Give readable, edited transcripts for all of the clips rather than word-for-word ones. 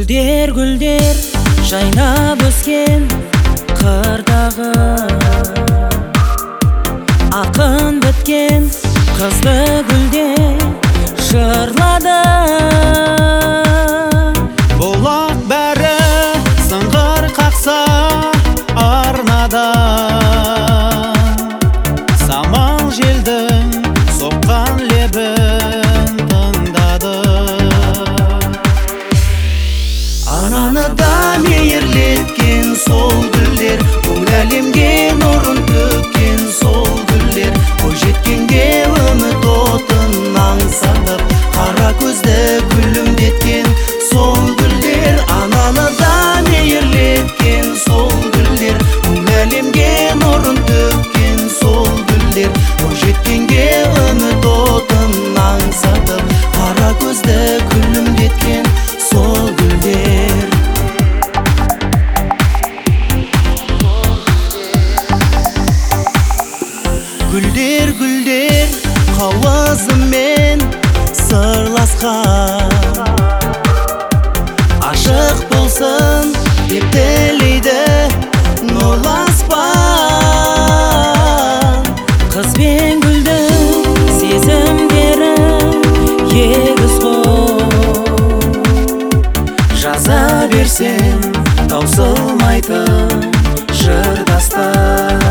Гүлдер, гүлдер жайнап өскен қырдағы, ақын біткен қызды гүлдер жырлады. Бұлақ бәрі сыңғыр қақса арнада, самал желдің соққан лебін тыңдады. Ананы да мейірлеткен сол гүлдер, бұл әлемге нұрын төккен сол гүлдер, бойжеткенге үміт отын аңсатып, қара көзді күлімдеткен сол гүлдер. Ананы да мейірлеткен сол гүлдер, бұл әлемге нұрын төккен сол гүлдер, бойжеткенге үміт отын аңсатып, қара көзді күлімдеткен сол гүлдер. Гүлдер, гүлдер қауызымен сырласқан, ашық болсын деп тілейді нұрлы аспан. Қыз бен гүлдің сезімдері егіз ғой, жаза берсең таусылмайтын жыр дастан.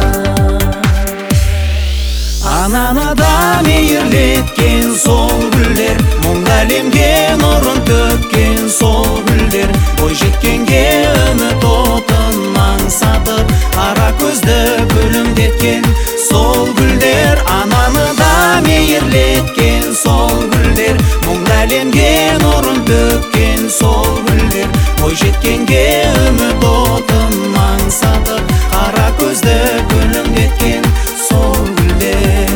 Ананы да мейірлеткен сол гүлдер, мұң әлемге нұрын төккен сол гүлдер, бойжеткенге үміт отын аңсатып, қара көзді күлімдеткен сол гүлдер. Ананы да мейірлеткен сол гүлдер, мұң әлемге нұрын төккен сол гүлдер, бойжеткенге үміт отын аңсатып, қара көзді күлімдеткен сол гүлдер.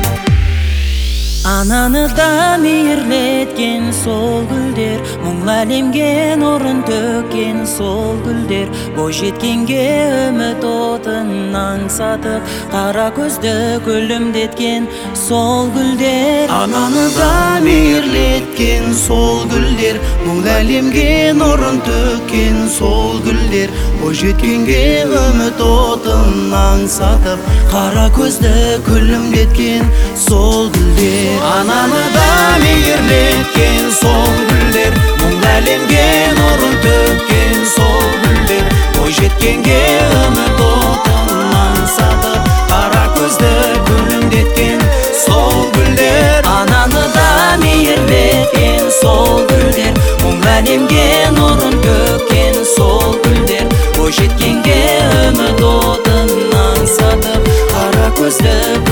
Ананы да мейірлеткен сол гүлдер, мұң әлемге нұрын төккен сол гүлдер, бойжеткенге үміт отын аңсатып, қара көзді күлімдеткен сол гүлдер. Ананы да мейірлеткен сол гүлдер, мұң әлемге нұрын төккен сол гүлдер, бойжеткенге үміт отын аңсатып, қара көзді күлімдеткен сол гүлдер. Ананы да мейірлеткен сол гүлдер, мұң әлемге нұрын төккен сол гүлдер, бойжеткенге үміт отын аңсатып, қара көзді күлімдеткен сол гүлдер. Ананы да мейірлеткен сол гүлдер, мұң әлемге нұрын төккен сол гүлдер, бойжеткенге үміт отын аңсатып, қара көзді